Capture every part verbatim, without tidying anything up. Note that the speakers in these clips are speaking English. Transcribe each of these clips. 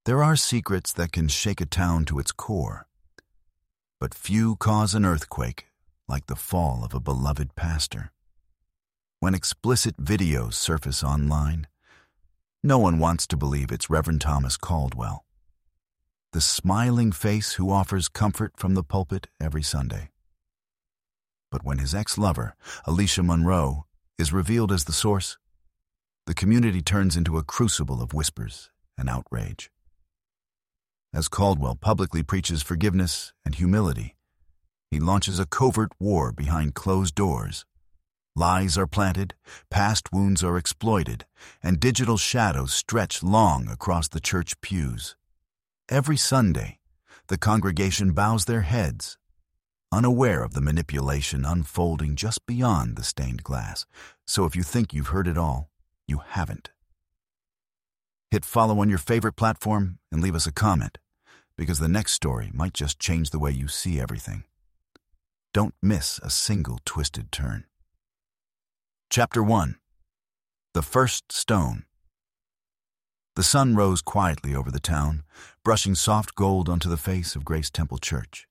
There are secrets that can shake a town to its core, but few cause an earthquake like the fall of a beloved pastor. When explicit videos surface online, no one wants to believe it's Reverend Thomas Caldwell, the smiling face who offers comfort from the pulpit every Sunday. But when his ex-lover, Alicia Monroe, is revealed as the source, the community turns into a crucible of whispers and outrage. As Caldwell publicly preaches forgiveness and humility, he launches a covert war behind closed doors. Lies are planted, past wounds are exploited, and digital shadows stretch long across the church pews. Every Sunday, the congregation bows their heads, unaware of the manipulation unfolding just beyond the stained glass. So if you think you've heard it all, you haven't. Hit follow on your favorite platform and leave us a comment, because the next story might just change the way you see everything. Don't miss a single twisted turn. Chapter one. The First Stone. The sun rose quietly over the town, brushing soft gold onto the face of Grace Temple Church.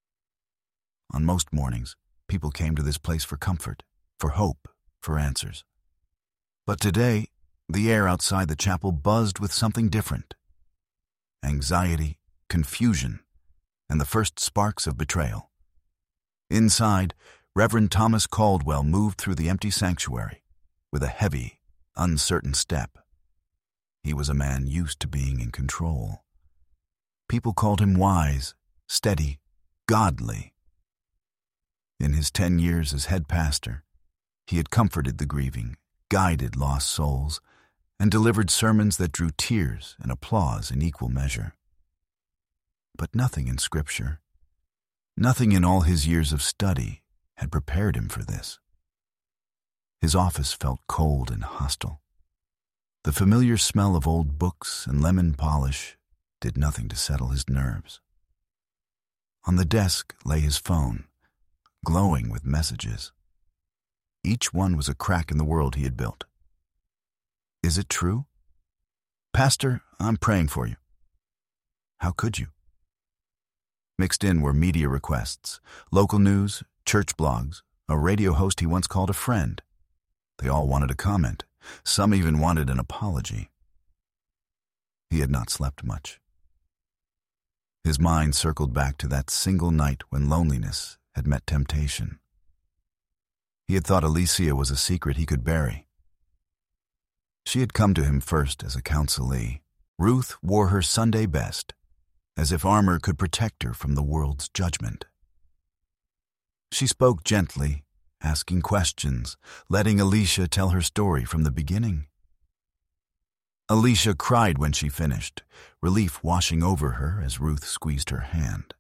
On most mornings, people came to this place for comfort, for hope, for answers. But today, the air outside the chapel buzzed with something different. Anxiety, confusion, and the first sparks of betrayal. Inside, Reverend Thomas Caldwell moved through the empty sanctuary with a heavy, uncertain step. He was a man used to being in control. People called him wise, steady, godly. In his ten years as head pastor, he had comforted the grieving, guided lost souls, and delivered sermons that drew tears and applause in equal measure. But nothing in Scripture, nothing in all his years of study, had prepared him for this. His office felt cold and hostile. The familiar smell of old books and lemon polish did nothing to settle his nerves. On the desk lay his phone, glowing with messages. Each one was a crack in the world he had built. Is it true? Pastor, I'm praying for you. How could you? Mixed in were media requests, local news, church blogs, a radio host he once called a friend. They all wanted a comment. Some even wanted an apology. He had not slept much. His mind circled back to that single night when loneliness had met temptation. He had thought Alicia was a secret he could bury. She had come to him first as a counselee. Ruth wore her Sunday best, as if armor could protect her from the world's judgment. She spoke gently, asking questions, letting Alicia tell her story from the beginning. Alicia cried when she finished, relief washing over her as Ruth squeezed her hand.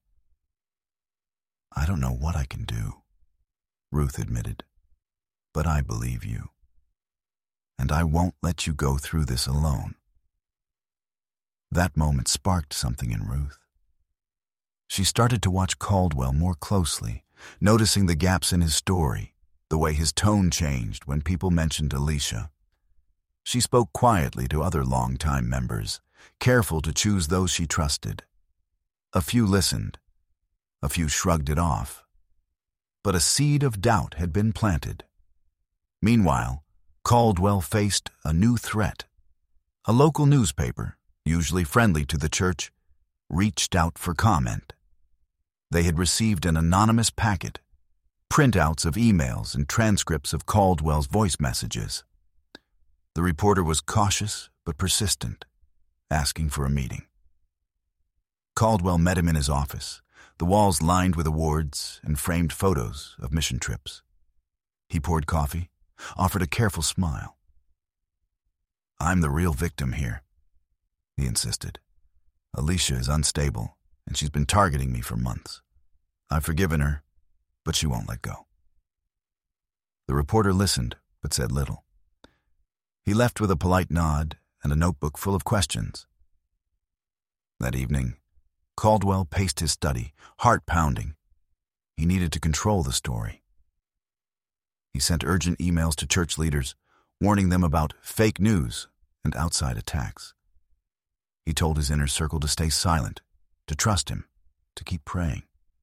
I don't know what I can do, Ruth admitted, but I believe you. And I won't let you go through this alone. That moment sparked something in Ruth. She started to watch Caldwell more closely, noticing the gaps in his story, the way his tone changed when people mentioned Alicia. She spoke quietly to other longtime members, careful to choose those she trusted. A few listened. A few shrugged it off. But a seed of doubt had been planted. Meanwhile, Caldwell faced a new threat. A local newspaper, usually friendly to the church, reached out for comment. They had received an anonymous packet, printouts of emails and transcripts of Caldwell's voice messages. The reporter was cautious but persistent, asking for a meeting. Caldwell met him in his office, the walls lined with awards and framed photos of mission trips. He poured coffee, offered a careful smile. I'm the real victim here, he insisted. Alicia is unstable, and she's been targeting me for months. I've forgiven her, but she won't let go. The reporter listened, but said little. He left with a polite nod and a notebook full of questions. That evening, Caldwell paced his study, heart pounding. He needed to control the story. He sent urgent emails to church leaders, warning them about fake news and outside attacks. He told his inner circle to stay silent, to trust him, to keep praying.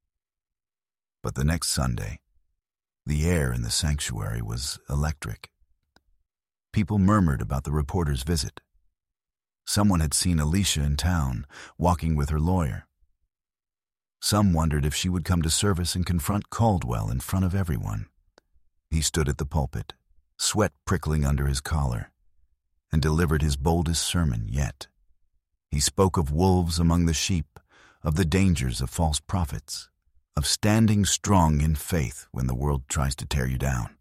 But the next Sunday, the air in the sanctuary was electric. People murmured about the reporter's visit. Someone had seen Alicia in town, walking with her lawyer. Some wondered if she would come to service and confront Caldwell in front of everyone. He stood at the pulpit, sweat prickling under his collar, and delivered his boldest sermon yet. He spoke of wolves among the sheep, of the dangers of false prophets, of standing strong in faith when the world tries to tear you down.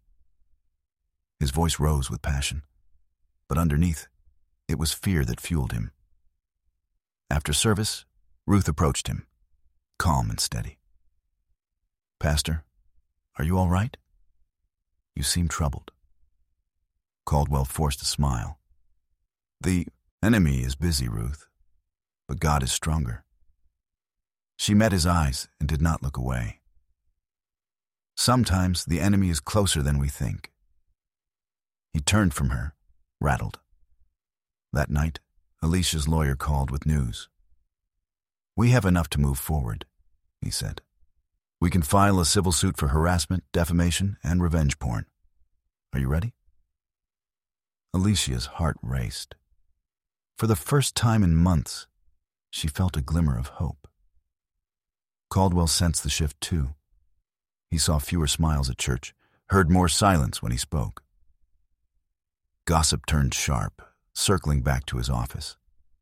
His voice rose with passion, but underneath, it was fear that fueled him. After service, Ruth approached him, calm and steady. "Pastor, are you all right? You seem troubled." Caldwell forced a smile. "The enemy is busy, Ruth, but God is stronger." She met his eyes and did not look away. "Sometimes the enemy is closer than we think." He turned from her, rattled. That night, Alicia's lawyer called with news. "We have enough to move forward," he said. "We can file a civil suit for harassment, defamation, and revenge porn. Are you ready?" Alicia's heart raced. For the first time in months, she felt a glimmer of hope. Caldwell sensed the shift too. He saw fewer smiles at church, heard more silence when he spoke. Gossip turned sharp, circling back to his office.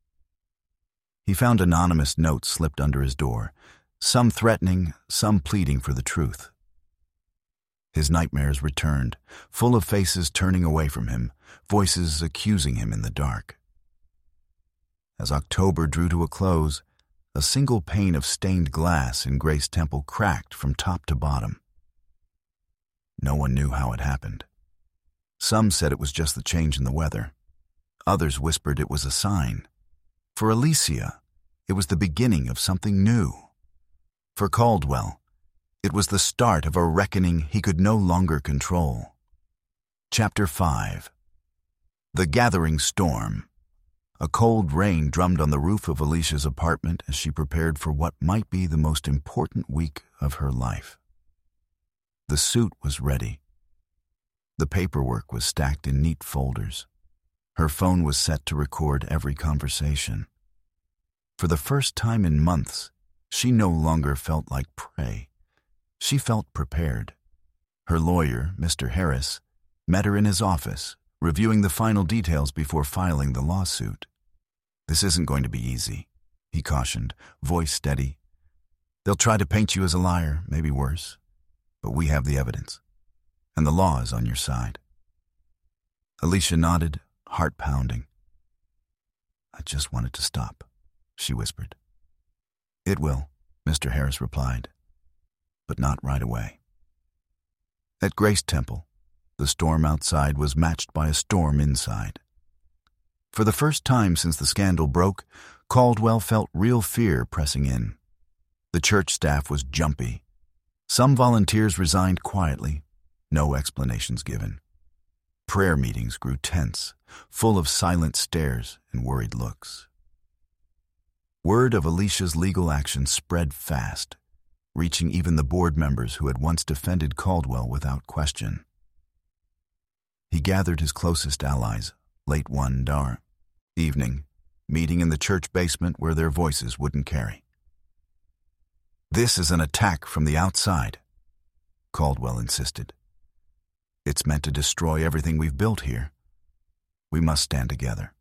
He found anonymous notes slipped under his door, some threatening, some pleading for the truth. His nightmares returned, full of faces turning away from him, voices accusing him in the dark. As October drew to a close, a single pane of stained glass in Grace Temple cracked from top to bottom. No one knew how it happened. Some said it was just the change in the weather. Others whispered it was a sign. For Alicia, it was the beginning of something new. For Caldwell, it was the start of a reckoning he could no longer control. Chapter five. The Gathering Storm. A cold rain drummed on the roof of Alicia's apartment as she prepared for what might be the most important week of her life. The suit was ready. The paperwork was stacked in neat folders. Her phone was set to record every conversation. For the first time in months, she no longer felt like prey. She felt prepared. Her lawyer, Mister Harris, met her in his office, reviewing the final details before filing the lawsuit. "This isn't going to be easy," he cautioned, voice steady. "They'll try to paint you as a liar, maybe worse. But we have the evidence, and the law is on your side." Alicia nodded, heart pounding. "I just want it to stop," she whispered. "It will," Mister Harris replied, "but not right away." At Grace Temple, the storm outside was matched by a storm inside. For the first time since the scandal broke, Caldwell felt real fear pressing in. The church staff was jumpy. Some volunteers resigned quietly, no explanations given. Prayer meetings grew tense, full of silent stares and worried looks. Word of Alicia's legal action spread fast, reaching even the board members who had once defended Caldwell without question. He gathered his closest allies, late one dar evening, meeting in the church basement where their voices wouldn't carry. "This is an attack from the outside," Caldwell insisted. "It's meant to destroy everything we've built here. We must stand together."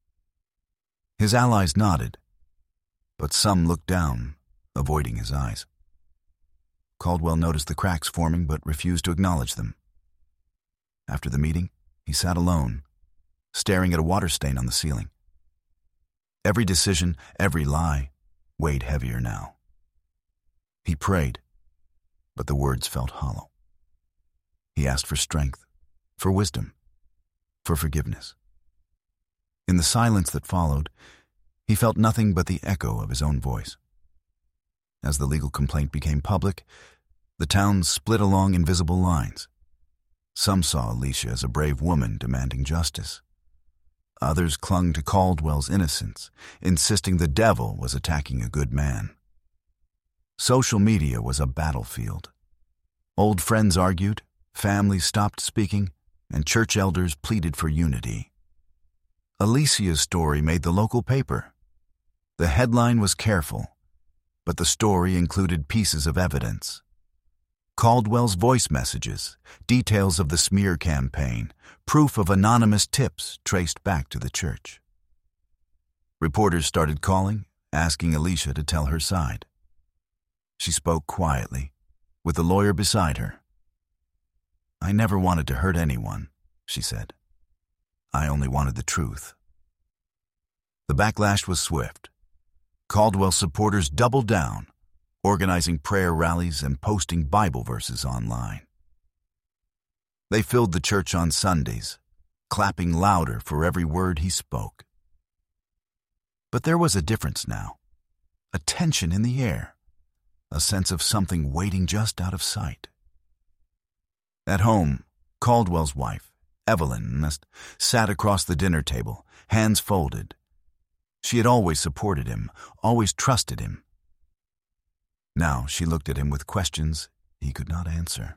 His allies nodded, but some looked down, avoiding his eyes. Caldwell noticed the cracks forming but refused to acknowledge them. After the meeting, he sat alone, staring at a water stain on the ceiling. Every decision, every lie, weighed heavier now. He prayed, but the words felt hollow. He asked for strength, for wisdom, for forgiveness. In the silence that followed, he felt nothing but the echo of his own voice. As the legal complaint became public, the town split along invisible lines. Some saw Alicia as a brave woman demanding justice. Others clung to Caldwell's innocence, insisting the devil was attacking a good man. Social media was a battlefield. Old friends argued, families stopped speaking, and church elders pleaded for unity. Alicia's story made the local paper. The headline was careful, but the story included pieces of evidence. Caldwell's voice messages, details of the smear campaign, proof of anonymous tips traced back to the church. Reporters started calling, asking Alicia to tell her side. She spoke quietly, with the lawyer beside her. "I never wanted to hurt anyone," she said. "I only wanted the truth." The backlash was swift. Caldwell supporters doubled down, organizing prayer rallies and posting Bible verses online. They filled the church on Sundays, clapping louder for every word he spoke. But there was a difference now, a tension in the air, a sense of something waiting just out of sight. At home, Caldwell's wife, Evelyn, sat across the dinner table, hands folded. She had always supported him, always trusted him. Now she looked at him with questions he could not answer.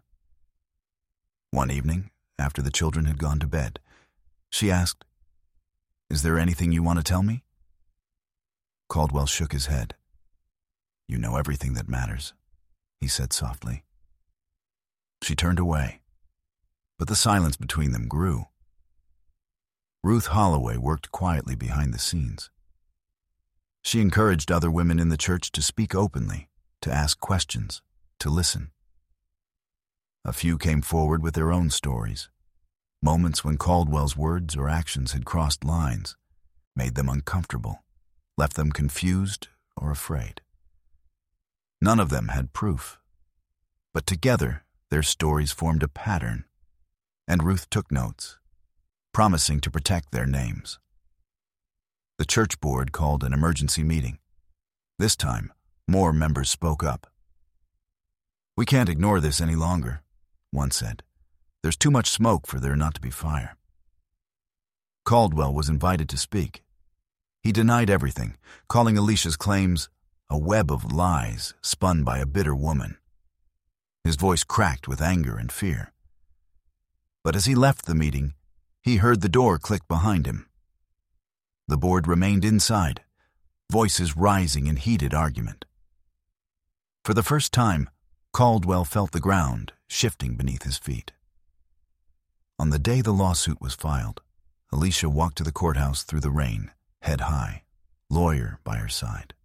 One evening, after the children had gone to bed, she asked, "Is there anything you want to tell me?" Caldwell shook his head. "You know everything that matters," he said softly. She turned away, but the silence between them grew. Ruth Holloway worked quietly behind the scenes. She encouraged other women in the church to speak openly, to ask questions, to listen. A few came forward with their own stories, moments when Caldwell's words or actions had crossed lines, made them uncomfortable, left them confused or afraid. None of them had proof, but together their stories formed a pattern, and Ruth took notes, promising to protect their names. The church board called an emergency meeting. This time, more members spoke up. "We can't ignore this any longer," one said. "There's too much smoke for there not to be fire." Caldwell was invited to speak. He denied everything, calling Alicia's claims a web of lies spun by a bitter woman. His voice cracked with anger and fear. But as he left the meeting, he heard the door click behind him. The board remained inside, voices rising in heated argument. For the first time, Caldwell felt the ground shifting beneath his feet. On the day the lawsuit was filed, Alicia walked to the courthouse through the rain, head high, lawyer by her side.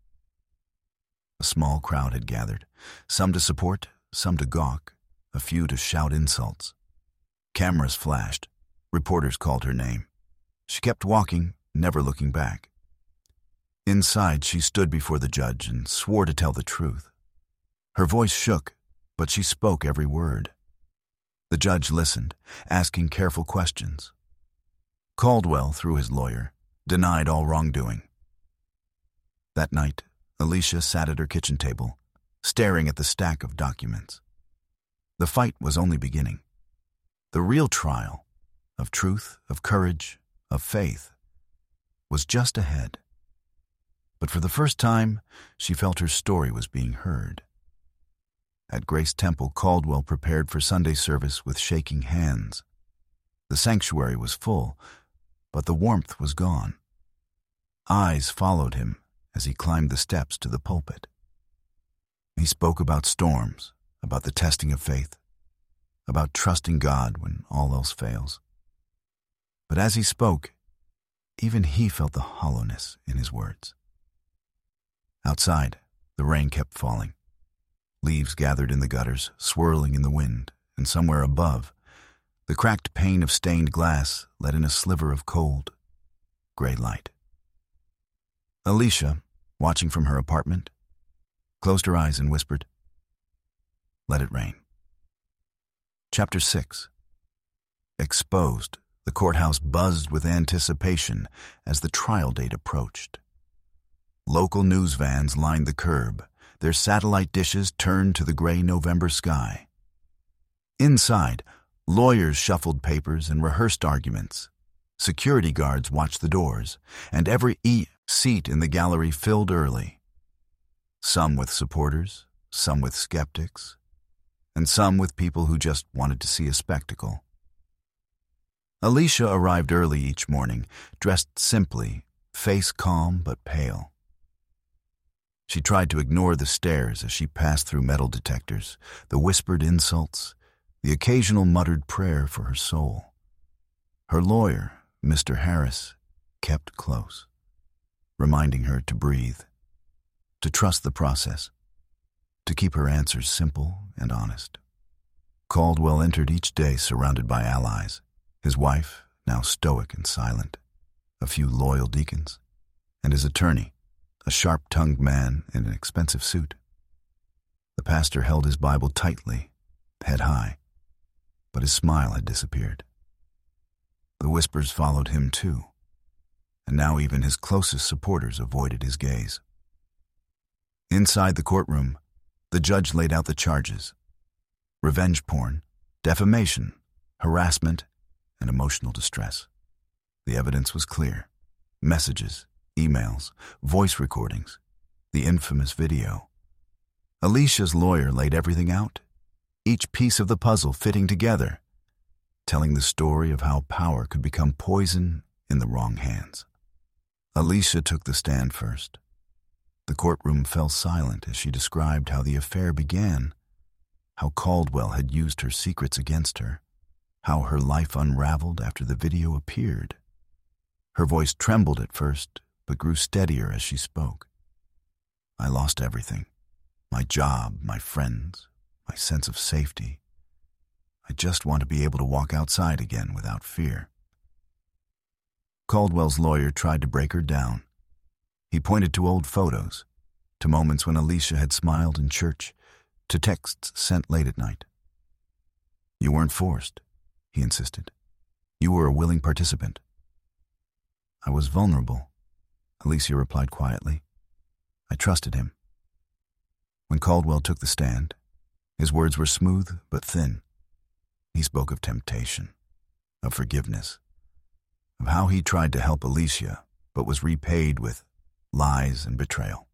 A small crowd had gathered, some to support, some to gawk, a few to shout insults. Cameras flashed. Reporters called her name. She kept walking, never looking back. Inside, she stood before the judge and swore to tell the truth. Her voice shook, but she spoke every word. The judge listened, asking careful questions. Caldwell, through his lawyer, denied all wrongdoing. That night, Alicia sat at her kitchen table, staring at the stack of documents. The fight was only beginning. The real trial, of truth, of courage, of faith, was just ahead. But for the first time, she felt her story was being heard. At Grace Temple, Caldwell prepared for Sunday service with shaking hands. The sanctuary was full, but the warmth was gone. Eyes followed him as he climbed the steps to the pulpit. He spoke about storms, about the testing of faith, about trusting God when all else fails. But as he spoke, even he felt the hollowness in his words. Outside, the rain kept falling. Leaves gathered in the gutters, swirling in the wind, and somewhere above, the cracked pane of stained glass let in a sliver of cold, gray light. Alicia, watching from her apartment, closed her eyes and whispered, "Let it rain." Chapter six. Exposed, the courthouse buzzed with anticipation as the trial date approached. Local news vans lined the curb, their satellite dishes turned to the gray November sky. Inside, lawyers shuffled papers and rehearsed arguments, Security guards watched the doors, and every e seat in the gallery filled early. Some with supporters, some with skeptics, and some with people who just wanted to see a spectacle. Alicia arrived early each morning, dressed simply, face calm but pale. She tried to ignore the stares as she passed through metal detectors, the whispered insults, the occasional muttered prayer for her soul. Her lawyer, Mister Harris, kept close, reminding her to breathe, to trust the process, to keep her answers simple and honest. Caldwell entered each day surrounded by allies, his wife, now stoic and silent, a few loyal deacons, and his attorney, a sharp-tongued man in an expensive suit. The pastor held his Bible tightly, head high, but his smile had disappeared. The whispers followed him too, and now even his closest supporters avoided his gaze. Inside the courtroom, the judge laid out the charges: revenge porn, defamation, harassment, and emotional distress. The evidence was clear: messages, emails, voice recordings, the infamous video. Alicia's lawyer laid everything out, each piece of the puzzle fitting together, telling the story of how power could become poison in the wrong hands. Alicia took the stand first. The courtroom fell silent as she described how the affair began, how Caldwell had used her secrets against her, how her life unraveled after the video appeared. Her voice trembled at first, but grew steadier as she spoke. I lost everything: my job, my friends, my sense of safety. I just want to be able to walk outside again without fear. Caldwell's lawyer tried to break her down. He pointed to old photos, to moments when Alicia had smiled in church, to texts sent late at night. You weren't forced, he insisted. You were a willing participant. I was vulnerable, Alicia replied quietly. I trusted him. When Caldwell took the stand, his words were smooth but thin. He spoke of temptation, of forgiveness, of how he tried to help Alicia but was repaid with lies and betrayal.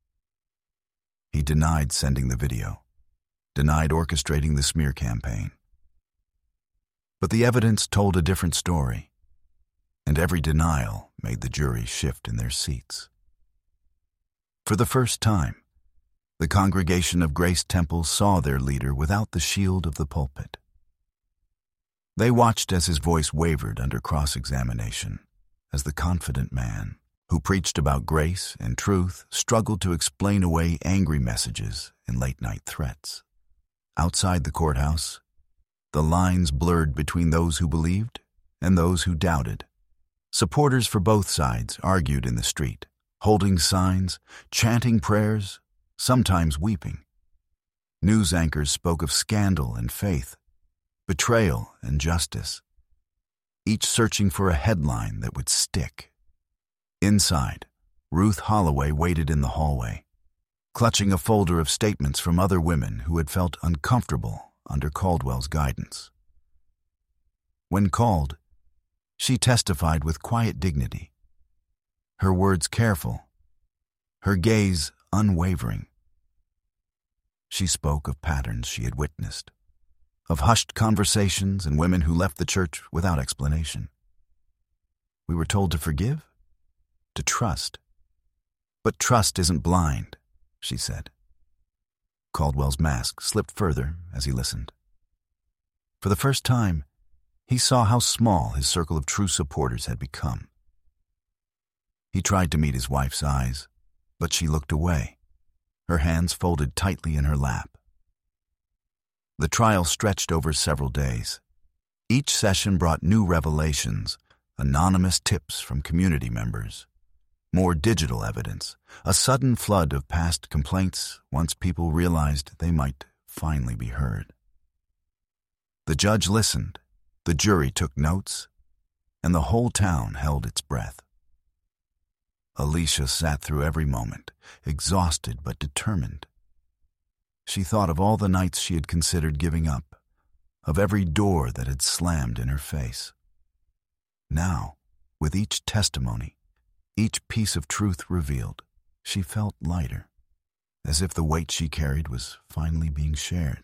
He denied sending the video, denied orchestrating the smear campaign. But the evidence told a different story, and every denial made the jury shift in their seats. For the first time, the congregation of Grace Temple saw their leader without the shield of the pulpit. They watched as his voice wavered under cross-examination, as the confident man, who preached about grace and truth, struggled to explain away angry messages and late-night threats. Outside the courthouse, the lines blurred between those who believed and those who doubted. Supporters for both sides argued in the street, holding signs, chanting prayers, sometimes weeping. News anchors spoke of scandal and faith, betrayal and justice, each searching for a headline that would stick. Inside, Ruth Holloway waited in the hallway, clutching a folder of statements from other women who had felt uncomfortable under Caldwell's guidance. When called, she testified with quiet dignity, her words careful, her gaze unwavering. She spoke of patterns she had witnessed, of hushed conversations and women who left the church without explanation. We were told to forgive, to trust. But trust isn't blind, she said. Caldwell's mask slipped further as he listened. For the first time, he saw how small his circle of true supporters had become. He tried to meet his wife's eyes, but she looked away, her hands folded tightly in her lap. The trial stretched over several days. Each session brought new revelations, anonymous tips from community members, more digital evidence, a sudden flood of past complaints once people realized they might finally be heard. The judge listened, the jury took notes, and the whole town held its breath. Alicia sat through every moment, exhausted but determined. She thought of all the nights she had considered giving up, of every door that had slammed in her face. Now, with each testimony, each piece of truth revealed, she felt lighter, as if the weight she carried was finally being shared.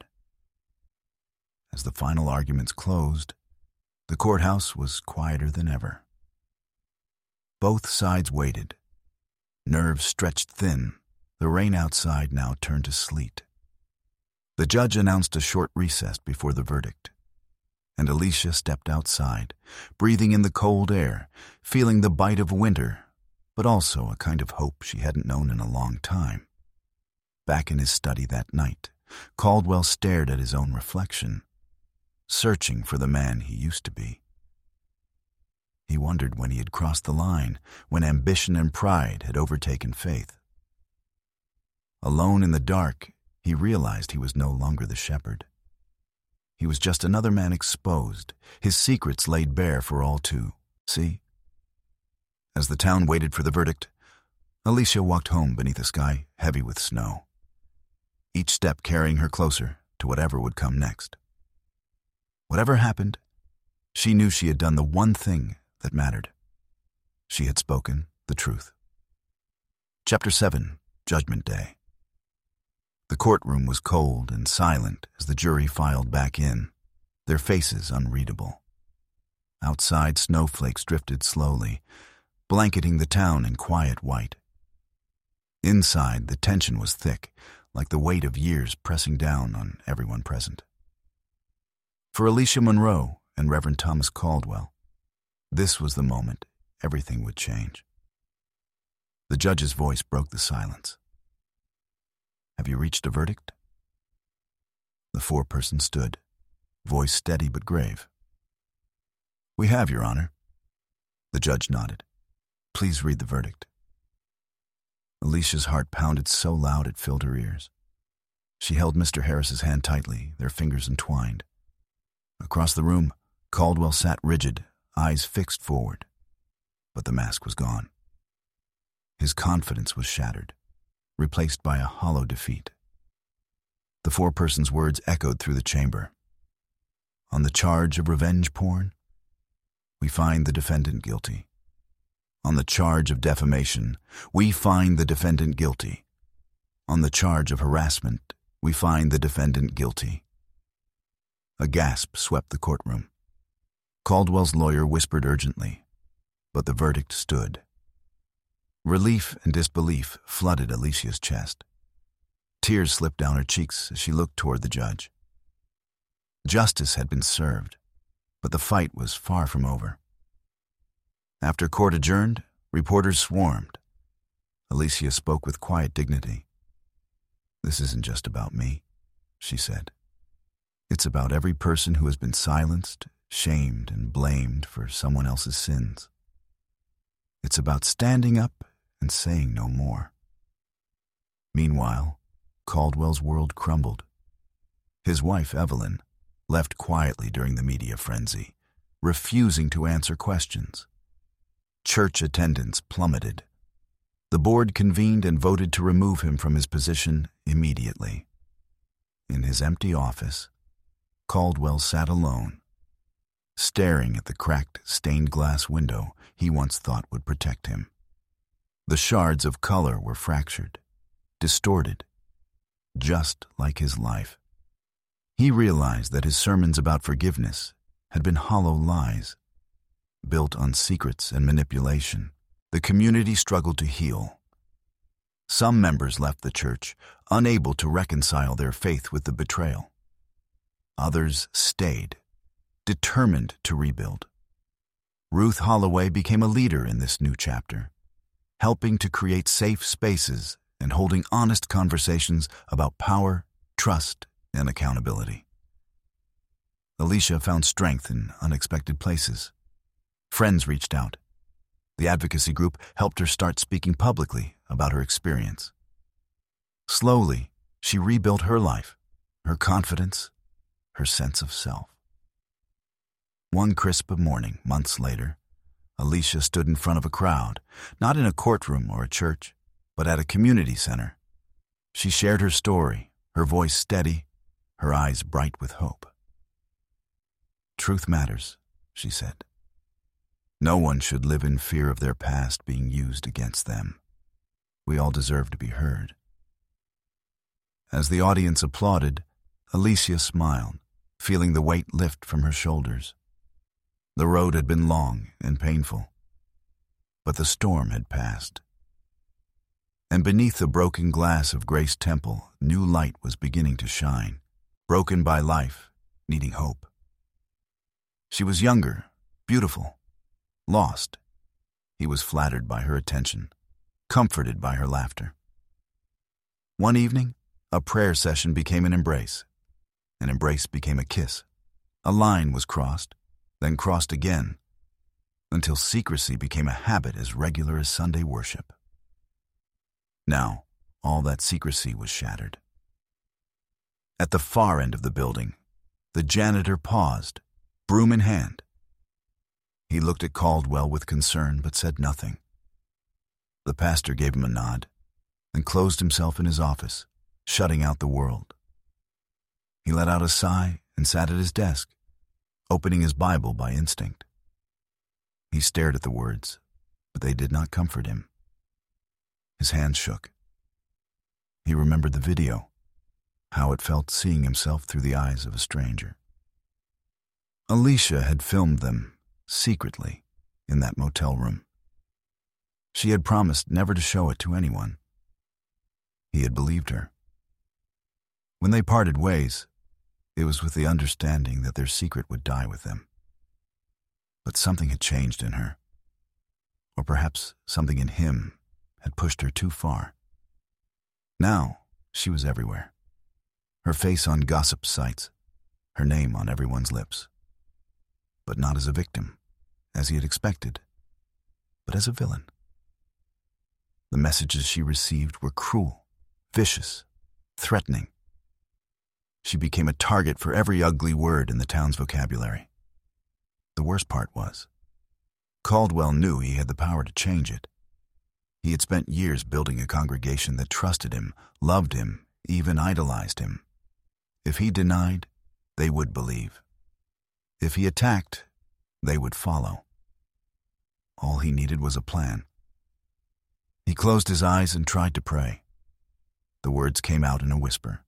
As the final arguments closed, the courthouse was quieter than ever. Both sides waited. Nerves stretched thin, the rain outside now turned to sleet. The judge announced a short recess before the verdict, and Alicia stepped outside, breathing in the cold air, feeling the bite of winter, but also a kind of hope she hadn't known in a long time. Back in his study that night, Caldwell stared at his own reflection, searching for the man he used to be. He wondered when he had crossed the line, when ambition and pride had overtaken faith. Alone in the dark, he realized he was no longer the shepherd. He was just another man exposed, his secrets laid bare for all to see. As the town waited for the verdict, Alicia walked home beneath a sky heavy with snow, each step carrying her closer to whatever would come next. Whatever happened, she knew she had done the one thing that mattered. She had spoken the truth. Chapter seven, Judgment Day. The courtroom was cold and silent as the jury filed back in, their faces unreadable. Outside, snowflakes drifted slowly, blanketing the town in quiet white. Inside, the tension was thick, like the weight of years pressing down on everyone present. For Alicia Monroe and Reverend Thomas Caldwell, this was the moment everything would change. The judge's voice broke the silence. "Have you reached a verdict?" The foreperson stood, voice steady but grave. "We have, Your Honor." The judge nodded. "Please read the verdict." Alicia's heart pounded so loud it filled her ears. She held Mister Harris's hand tightly, their fingers entwined. Across the room, Caldwell sat rigid, eyes fixed forward. But the mask was gone. His confidence was shattered, replaced by a hollow defeat. The foreperson's words echoed through the chamber. On the charge of revenge porn, we find the defendant guilty. On the charge of defamation, we find the defendant guilty. On the charge of harassment, we find the defendant guilty. A gasp swept the courtroom. Caldwell's lawyer whispered urgently, but the verdict stood. Relief and disbelief flooded Alicia's chest. Tears slipped down her cheeks as she looked toward the judge. Justice had been served, but the fight was far from over. After court adjourned, reporters swarmed. Alicia spoke with quiet dignity. "This isn't just about me," she said. "It's about every person who has been silenced, shamed, and blamed for someone else's sins. It's about standing up and saying no more." Meanwhile, Caldwell's world crumbled. His wife, Evelyn, left quietly during the media frenzy, refusing to answer questions. Church attendance plummeted. The board convened and voted to remove him from his position immediately. In his empty office, Caldwell sat alone, staring at the cracked stained glass window he once thought would protect him. The shards of color were fractured, distorted, just like his life. He realized that his sermons about forgiveness had been hollow lies. Built on secrets and manipulation, the community struggled to heal. Some members left the church, unable to reconcile their faith with the betrayal. Others stayed, determined to rebuild. Ruth Holloway became a leader in this new chapter, helping to create safe spaces and holding honest conversations about power, trust, and accountability. Alicia found strength in unexpected places. Friends reached out. The advocacy group helped her start speaking publicly about her experience. Slowly, she rebuilt her life, her confidence, her sense of self. One crisp morning, months later, Alicia stood in front of a crowd, not in a courtroom or a church, but at a community center. She shared her story, her voice steady, her eyes bright with hope. "Truth matters," she said. No one should live in fear of their past being used against them. We all deserve to be heard. As the audience applauded, Alicia smiled, feeling the weight lift from her shoulders. The road had been long and painful, but the storm had passed. And beneath the broken glass of Grace Temple, new light was beginning to shine, broken by life, needing hope. She was younger, beautiful, lost. He was flattered by her attention, comforted by her laughter. One evening, a prayer session became an embrace. An embrace became a kiss. A line was crossed, then crossed again, until secrecy became a habit as regular as Sunday worship. Now, all that secrecy was shattered. At the far end of the building, the janitor paused, broom in hand. He looked at Caldwell with concern but said nothing. The pastor gave him a nod and closed himself in his office, shutting out the world. He let out a sigh and sat at his desk, opening his Bible by instinct. He stared at the words, but they did not comfort him. His hands shook. He remembered the video, how it felt seeing himself through the eyes of a stranger. Alicia had filmed them, secretly, in that motel room. She had promised never to show it to anyone. He had believed her. When they parted ways, it was with the understanding that their secret would die with them. But something had changed in her. Or perhaps something in him had pushed her too far. Now, she was everywhere. Her face on gossip sites, her name on everyone's lips. But not as a victim, as he had expected, but as a villain. The messages she received were cruel, vicious, threatening. She became a target for every ugly word in the town's vocabulary. The worst part was, Caldwell knew he had the power to change it. He had spent years building a congregation that trusted him, loved him, even idolized him. If he denied, they would believe. If he attacked, they would follow. All he needed was a plan. He closed his eyes and tried to pray. The words came out in a whisper.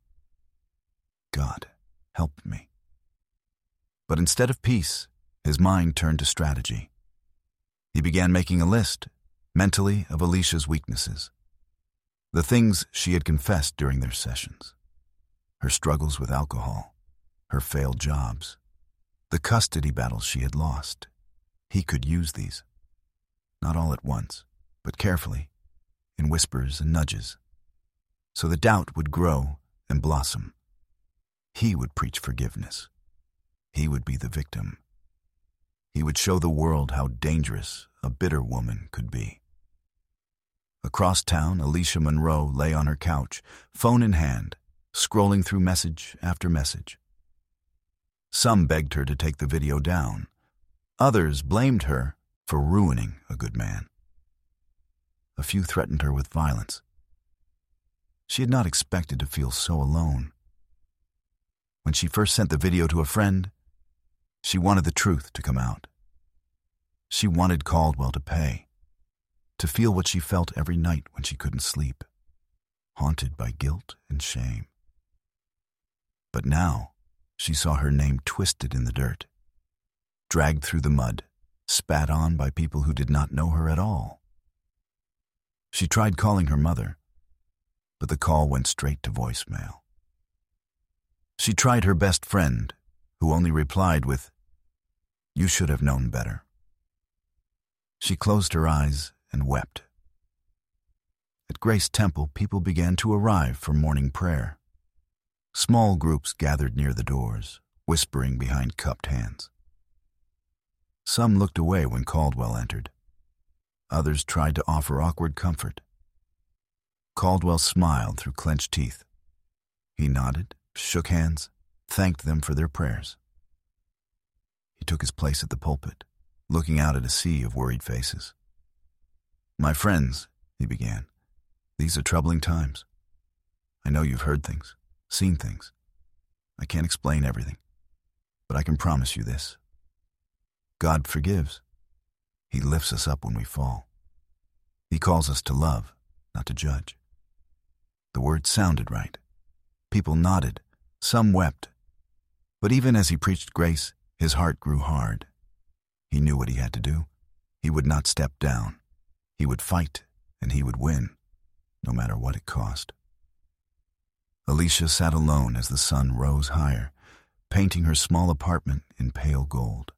God, help me. But instead of peace, his mind turned to strategy. He began making a list, mentally, of Alicia's weaknesses. The things she had confessed during their sessions. Her struggles with alcohol, her failed jobs, the custody battles she had lost. He could use these. Not all at once, but carefully, in whispers and nudges. So the doubt would grow and blossom. He would preach forgiveness. He would be the victim. He would show the world how dangerous a bitter woman could be. Across town, Alicia Monroe lay on her couch, phone in hand, scrolling through message after message. Some begged her to take the video down. Others blamed her for ruining a good man. A few threatened her with violence. She had not expected to feel so alone. When she first sent the video to a friend, she wanted the truth to come out. She wanted Caldwell to pay, to feel what she felt every night when she couldn't sleep, haunted by guilt and shame. But now, she saw her name twisted in the dirt, dragged through the mud, spat on by people who did not know her at all. She tried calling her mother, but the call went straight to voicemail. She tried her best friend, who only replied with, "You should have known better." She closed her eyes and wept. At Grace Temple, people began to arrive for morning prayer. Small groups gathered near the doors, whispering behind cupped hands. Some looked away when Caldwell entered. Others tried to offer awkward comfort. Caldwell smiled through clenched teeth. He nodded, shook hands, thanked them for their prayers. He took his place at the pulpit, looking out at a sea of worried faces. "My friends," he began, "these are troubling times. I know you've heard things, seen things. I can't explain everything, but I can promise you this. God forgives. He lifts us up when we fall. He calls us to love, not to judge. The words sounded right. People nodded. Some wept. But even as he preached grace, his heart grew hard. He knew what he had to do. He would not step down. He would fight, and he would win, no matter what it cost. Alicia sat alone as the sun rose higher, painting her small apartment in pale gold.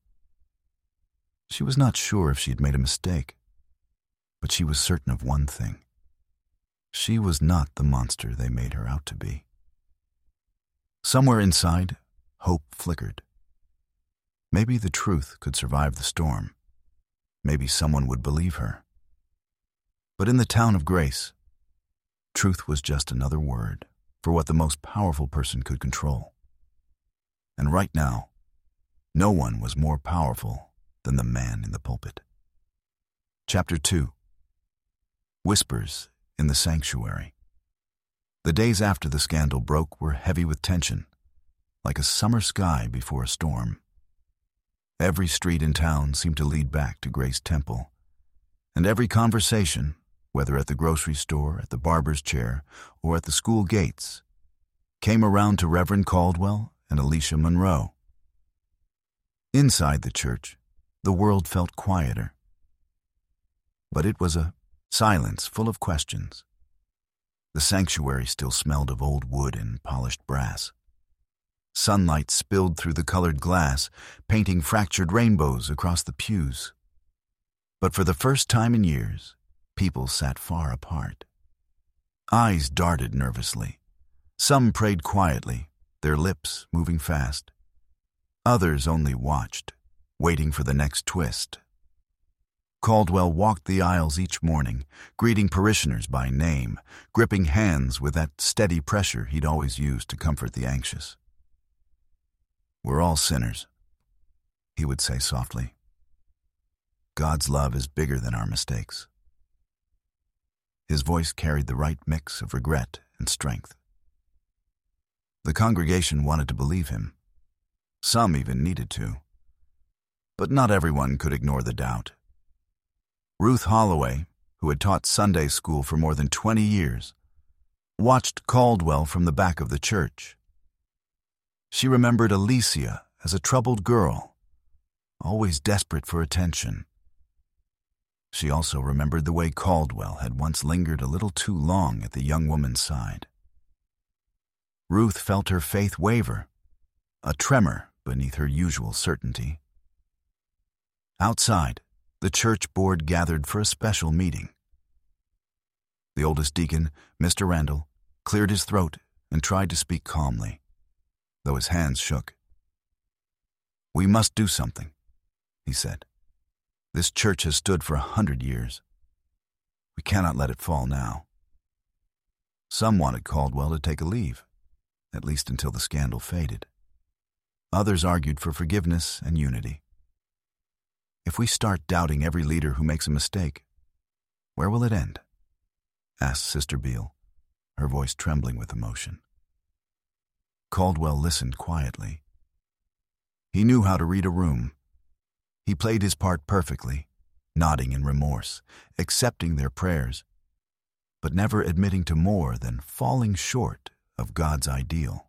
She was not sure if she had made a mistake, but she was certain of one thing. She was not the monster they made her out to be. Somewhere inside, hope flickered. Maybe the truth could survive the storm. Maybe someone would believe her. But in the town of Grace, truth was just another word for what the most powerful person could control. And right now, no one was more powerful than the man in the pulpit. Chapter two. Whispers in the Sanctuary. The days after the scandal broke were heavy with tension, like a summer sky before a storm. Every street in town seemed to lead back to Grace Temple, and every conversation, whether at the grocery store, at the barber's chair, or at the school gates, came around to Reverend Caldwell and Alicia Monroe. Inside the church, the world felt quieter. But it was a silence full of questions. The sanctuary still smelled of old wood and polished brass. Sunlight spilled through the colored glass, painting fractured rainbows across the pews. But for the first time in years, people sat far apart. Eyes darted nervously. Some prayed quietly, their lips moving fast. Others only watched, waiting for the next twist. Caldwell walked the aisles each morning, greeting parishioners by name, gripping hands with that steady pressure he'd always used to comfort the anxious. "We're all sinners," he would say softly. "God's love is bigger than our mistakes." His voice carried the right mix of regret and strength. The congregation wanted to believe him. Some even needed to. But not everyone could ignore the doubt. Ruth Holloway, who had taught Sunday school for more than twenty years, watched Caldwell from the back of the church. She remembered Alicia as a troubled girl, always desperate for attention. She also remembered the way Caldwell had once lingered a little too long at the young woman's side. Ruth felt her faith waver, a tremor beneath her usual certainty. Outside, the church board gathered for a special meeting. The oldest deacon, Mister Randall, cleared his throat and tried to speak calmly, though his hands shook. "We must do something," he said. "This church has stood for a hundred years. We cannot let it fall now." Some wanted Caldwell to take a leave, at least until the scandal faded. Others argued for forgiveness and unity. "If we start doubting every leader who makes a mistake, where will it end?" asked Sister Beale, her voice trembling with emotion. Caldwell listened quietly. He knew how to read a room. He played his part perfectly, nodding in remorse, accepting their prayers, but never admitting to more than falling short of God's ideal.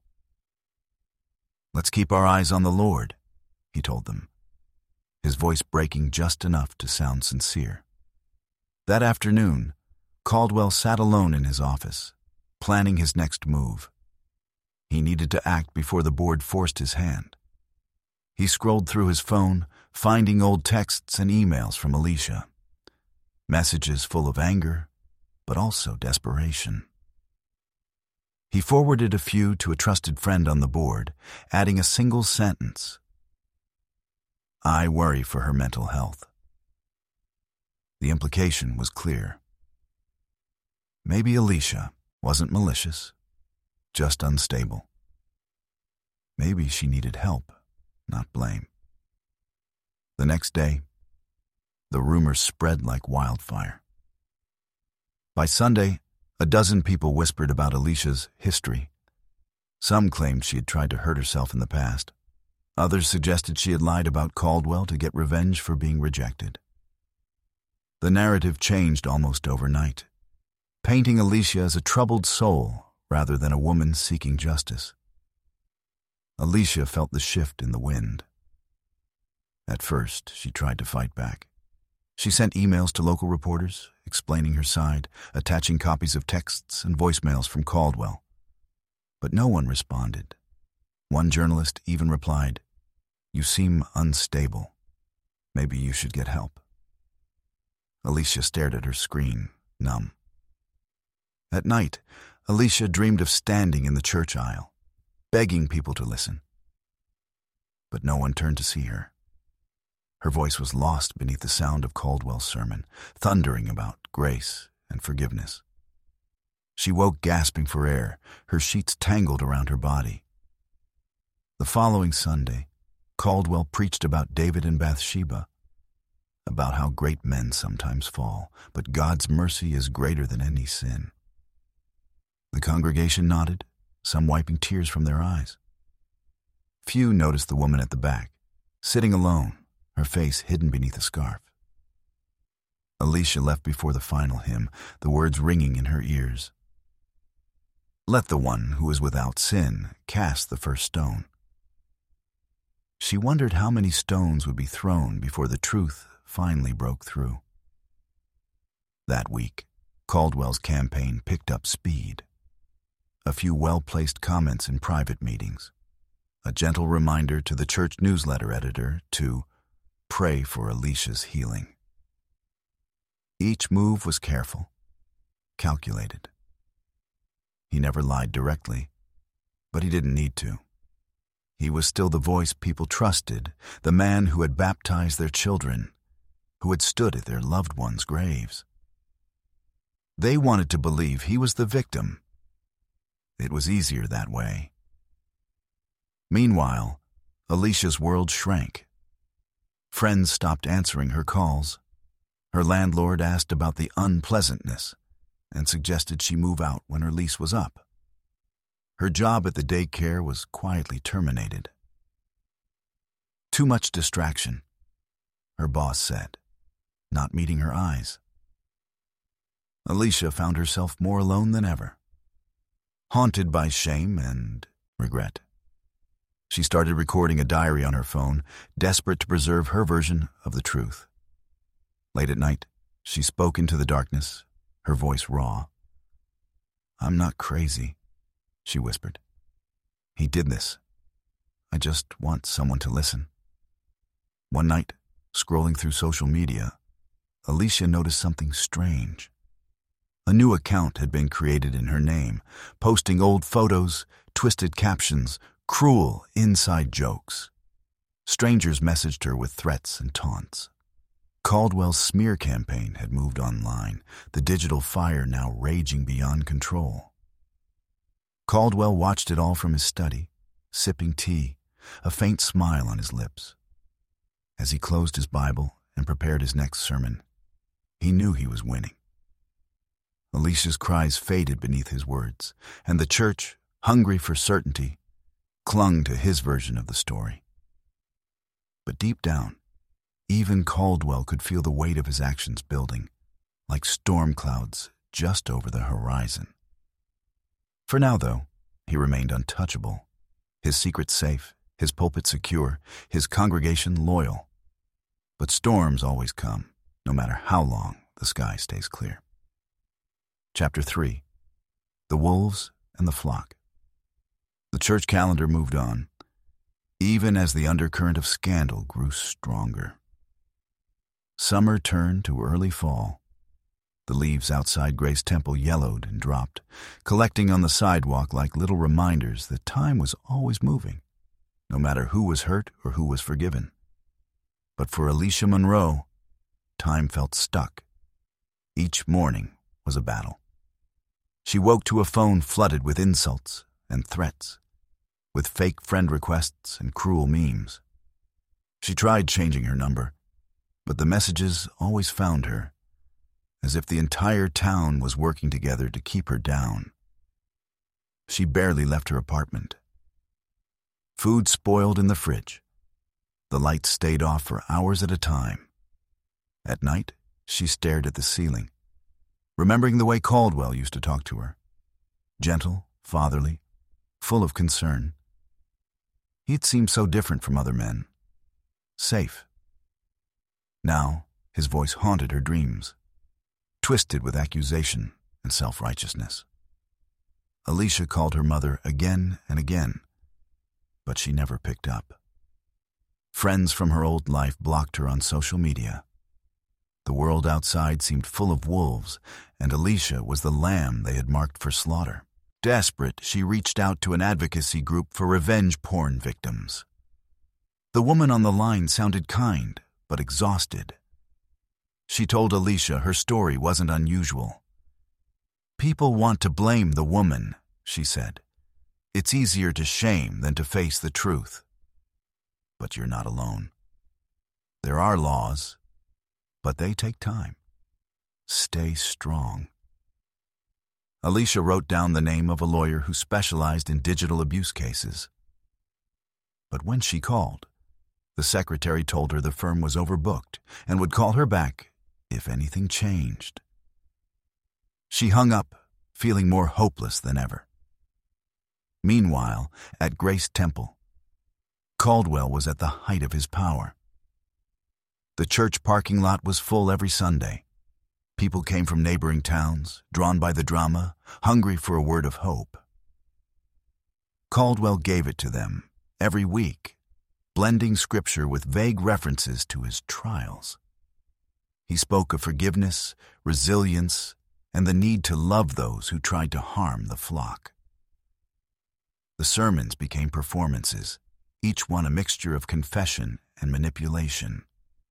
"Let's keep our eyes on the Lord," he told them, his voice breaking just enough to sound sincere. That afternoon, Caldwell sat alone in his office, planning his next move. He needed to act before the board forced his hand. He scrolled through his phone, finding old texts and emails from Alicia. Messages full of anger, but also desperation. He forwarded a few to a trusted friend on the board, adding a single sentence. "I worry for her mental health." The implication was clear. Maybe Alicia wasn't malicious, just unstable. Maybe she needed help, not blame. The next day, the rumors spread like wildfire. By Sunday, a dozen people whispered about Alicia's history. Some claimed she had tried to hurt herself in the past. Others suggested she had lied about Caldwell to get revenge for being rejected. The narrative changed almost overnight, painting Alicia as a troubled soul rather than a woman seeking justice. Alicia felt the shift in the wind. At first, she tried to fight back. She sent emails to local reporters, explaining her side, attaching copies of texts and voicemails from Caldwell. But no one responded. One journalist even replied, "You seem unstable. Maybe you should get help." Alicia stared at her screen, numb. At night, Alicia dreamed of standing in the church aisle, begging people to listen. But no one turned to see her. Her voice was lost beneath the sound of Caldwell's sermon, thundering about grace and forgiveness. She woke gasping for air, her sheets tangled around her body. The following Sunday, Caldwell preached about David and Bathsheba, about how great men sometimes fall, but God's mercy is greater than any sin. The congregation nodded, some wiping tears from their eyes. Few noticed the woman at the back, sitting alone, her face hidden beneath a scarf. Alicia left before the final hymn, the words ringing in her ears. "Let the one who is without sin cast the first stone." She wondered how many stones would be thrown before the truth finally broke through. That week, Caldwell's campaign picked up speed. A few well-placed comments in private meetings, a gentle reminder to the church newsletter editor to pray for Alicia's healing. Each move was careful, calculated. He never lied directly, but he didn't need to. He was still the voice people trusted, the man who had baptized their children, who had stood at their loved ones' graves. They wanted to believe he was the victim. It was easier that way. Meanwhile, Alicia's world shrank. Friends stopped answering her calls. Her landlord asked about the unpleasantness and suggested she move out when her lease was up. Her job at the daycare was quietly terminated. Too much distraction, her boss said, not meeting her eyes. Alicia found herself more alone than ever, haunted by shame and regret. She started recording a diary on her phone, desperate to preserve her version of the truth. Late at night, she spoke into the darkness, her voice raw. "I'm not crazy," she whispered. "He did this. I just want someone to listen." One night, scrolling through social media, Alicia noticed something strange. A new account had been created in her name, posting old photos, twisted captions, cruel inside jokes. Strangers messaged her with threats and taunts. Caldwell's smear campaign had moved online, the digital fire now raging beyond control. Caldwell watched it all from his study, sipping tea, a faint smile on his lips. As he closed his Bible and prepared his next sermon, he knew he was winning. Alicia's cries faded beneath his words, and the church, hungry for certainty, clung to his version of the story. But deep down, even Caldwell could feel the weight of his actions building, like storm clouds just over the horizon. For now, though, he remained untouchable, his secret safe, his pulpit secure, his congregation loyal. But storms always come, no matter how long the sky stays clear. Chapter three. The Wolves and the Flock. The church calendar moved on, even as the undercurrent of scandal grew stronger. Summer turned to early fall. The leaves outside Grace Temple yellowed and dropped, collecting on the sidewalk like little reminders that time was always moving, no matter who was hurt or who was forgiven. But for Alicia Monroe, time felt stuck. Each morning was a battle. She woke to a phone flooded with insults and threats, with fake friend requests and cruel memes. She tried changing her number, but the messages always found her, as if the entire town was working together to keep her down. She barely left her apartment. Food spoiled in the fridge. The lights stayed off for hours at a time. At night, She stared at the ceiling, remembering the way Caldwell used to talk to her. Gentle, fatherly, full of concern. He'd seemed so different from other men. Safe. Now, his voice haunted her dreams, twisted with accusation and self-righteousness. Alicia called her mother again and again, but she never picked up. Friends from her old life blocked her on social media. The world outside seemed full of wolves, and Alicia was the lamb they had marked for slaughter. Desperate, she reached out to an advocacy group for revenge porn victims. The woman on the line sounded kind, but exhausted. She told Alicia her story wasn't unusual. "People want to blame the woman," she said. "It's easier to shame than to face the truth. But you're not alone. There are laws, but they take time. Stay strong." Alicia wrote down the name of a lawyer who specialized in digital abuse cases. But when she called, the secretary told her the firm was overbooked and would call her back if anything changed. She hung up, feeling more hopeless than ever. Meanwhile, at Grace Temple, Caldwell was at the height of his power. The church parking lot was full every Sunday. People came from neighboring towns, drawn by the drama, hungry for a word of hope. Caldwell gave it to them every week, blending scripture with vague references to his trials. He spoke of forgiveness, resilience, and the need to love those who tried to harm the flock. The sermons became performances, each one a mixture of confession and manipulation.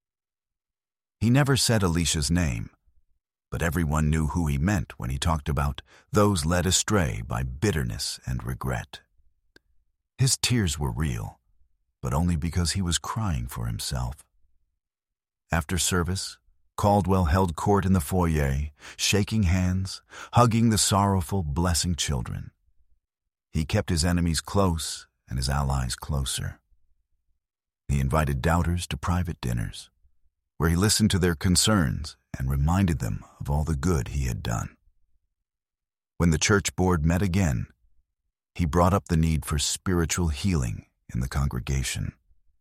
He never said Alicia's name, but everyone knew who he meant when he talked about those led astray by bitterness and regret. His tears were real, but only because he was crying for himself. After service, Caldwell held court in the foyer, shaking hands, hugging the sorrowful, blessing children. He kept his enemies close and his allies closer. He invited doubters to private dinners, where he listened to their concerns and reminded them of all the good he had done. When the church board met again, he brought up the need for spiritual healing in the congregation.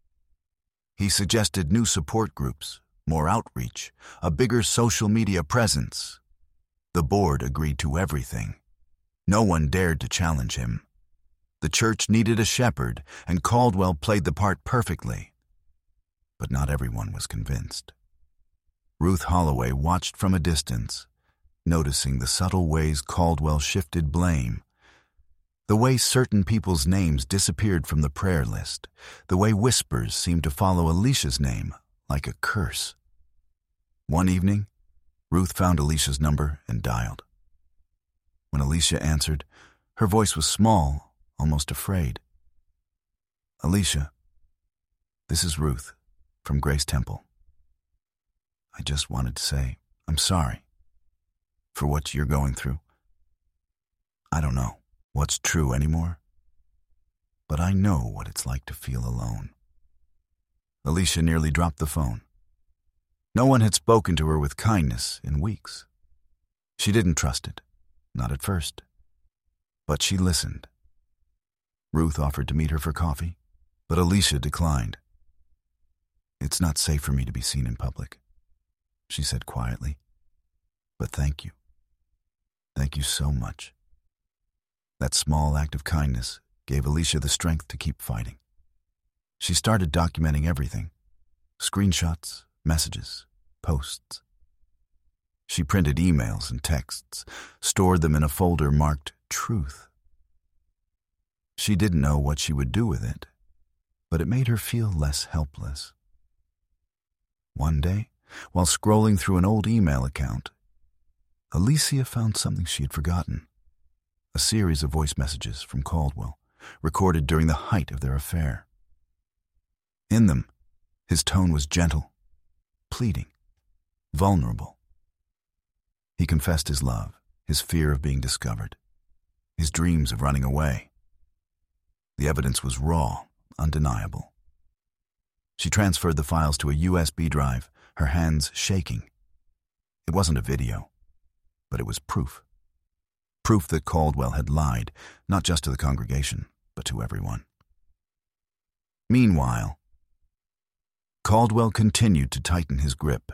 He suggested new support groups, more outreach, a bigger social media presence. The board agreed to everything. No one dared to challenge him. The church needed a shepherd, and Caldwell played the part perfectly. But not everyone was convinced. Ruth Holloway watched from a distance, noticing the subtle ways Caldwell shifted blame, the way certain people's names disappeared from the prayer list, the way whispers seemed to follow Alicia's name like a curse. One evening, Ruth found Alicia's number and dialed. When Alicia answered, her voice was small, almost afraid. "Alicia, this is Ruth from Grace Temple. I just wanted to say I'm sorry for what you're going through. I don't know what's true anymore, but I know what it's like to feel alone." Alicia nearly dropped the phone. No one had spoken to her with kindness in weeks. She didn't trust it, not at first, but she listened. Ruth offered to meet her for coffee, but Alicia declined. "It's not safe for me to be seen in public," she said quietly. "But thank you. Thank you so much." That small act of kindness gave Alicia the strength to keep fighting. She started documenting everything: screenshots, messages, posts. She printed emails and texts, stored them in a folder marked Truth. She didn't know what she would do with it, but it made her feel less helpless. One day, while scrolling through an old email account, Alicia found something she had forgotten: a series of voice messages from Caldwell, recorded during the height of their affair. In them, his tone was gentle, pleading, vulnerable. He confessed his love, his fear of being discovered, his dreams of running away. The evidence was raw, undeniable. She transferred the files to a U S B drive, her hands shaking. It wasn't a video, but it was proof. Proof that Caldwell had lied, not just to the congregation, but to everyone. Meanwhile, Caldwell continued to tighten his grip.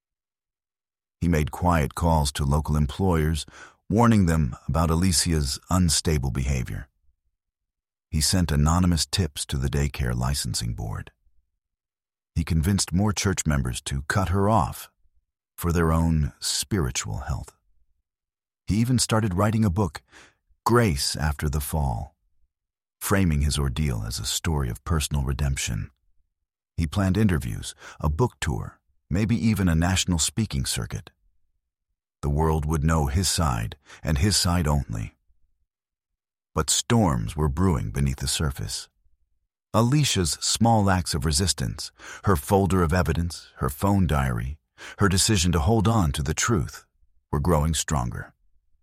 He made quiet calls to local employers, warning them about Alicia's unstable behavior. He sent anonymous tips to the daycare licensing board. He convinced more church members to cut her off for their own spiritual health. He even started writing a book, Grace After the Fall, framing his ordeal as a story of personal redemption. He planned interviews, a book tour, maybe even a national speaking circuit. The world would know his side, and his side only. But storms were brewing beneath the surface. Alicia's small acts of resistance, her folder of evidence, her phone diary, her decision to hold on to the truth, were growing stronger.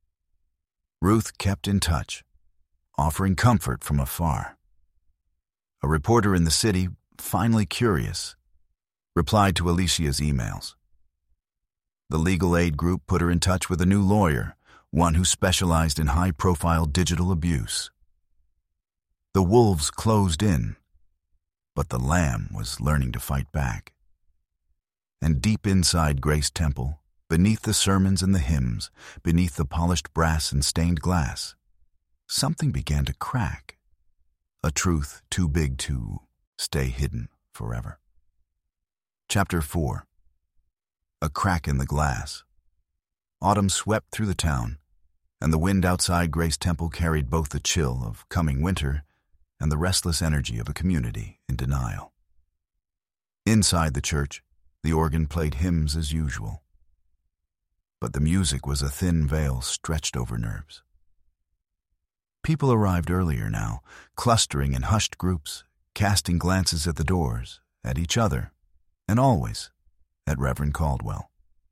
Ruth kept in touch, offering comfort from afar. A reporter in the city, finally curious, replied to Alicia's emails. The legal aid group put her in touch with a new lawyer, one who specialized in high-profile digital abuse. The wolves closed in, but the lamb was learning to fight back. And deep inside Grace Temple, beneath the sermons and the hymns, beneath the polished brass and stained glass, something began to crack, a truth too big to stay hidden forever. Chapter four. A Crack in the Glass. Autumn swept through the town, and the wind outside Grace Temple carried both the chill of coming winter and the restless energy of a community in denial. Inside the church, the organ played hymns as usual. But the music was a thin veil stretched over nerves. People arrived earlier now, clustering in hushed groups, casting glances at the doors, at each other, and always at Reverend Caldwell.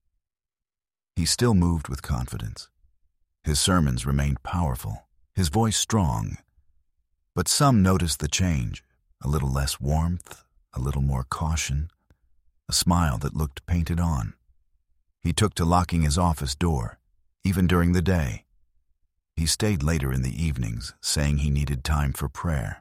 He still moved with confidence. His sermons remained powerful, his voice strong. But some noticed the change, a little less warmth, a little more caution, a smile that looked painted on. He took to locking his office door, even during the day. He stayed later in the evenings, saying he needed time for prayer.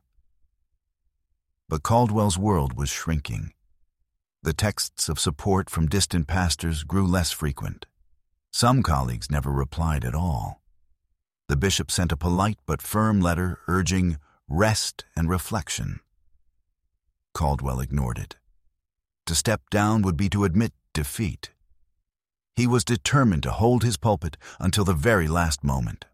But Caldwell's world was shrinking. The texts of support from distant pastors grew less frequent. Some colleagues never replied at all. The bishop sent a polite but firm letter urging rest and reflection. Caldwell ignored it. To step down would be to admit defeat. He was determined to hold his pulpit until the very last moment.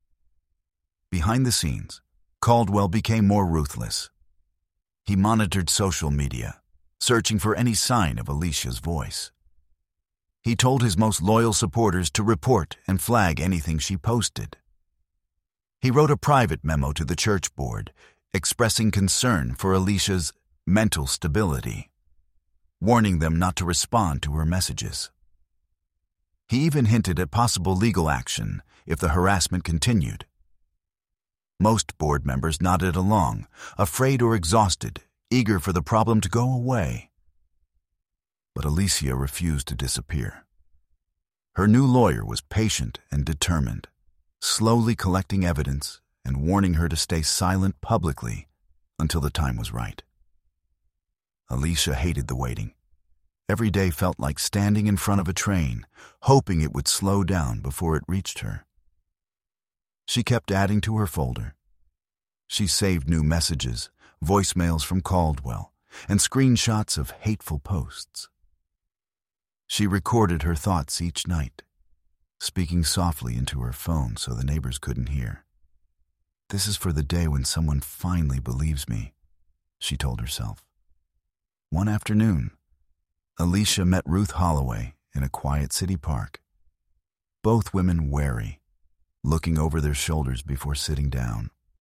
Behind the scenes, Caldwell became more ruthless. He monitored social media, searching for any sign of Alicia's voice. He told his most loyal supporters to report and flag anything she posted. He wrote a private memo to the church board, expressing concern for Alicia's mental stability, warning them not to respond to her messages. He even hinted at possible legal action if the harassment continued. Most board members nodded along, afraid or exhausted, eager for the problem to go away. But Alicia refused to disappear. Her new lawyer was patient and determined, slowly collecting evidence and warning her to stay silent publicly until the time was right. Alicia hated the waiting. Every day felt like standing in front of a train, hoping it would slow down before it reached her. She kept adding to her folder. She saved new messages, voicemails from Caldwell, and screenshots of hateful posts. She recorded her thoughts each night, speaking softly into her phone so the neighbors couldn't hear. "This is for the day when someone finally believes me," she told herself. One afternoon, Alicia met Ruth Holloway in a quiet city park. Both women wary, looking over their shoulders before sitting down.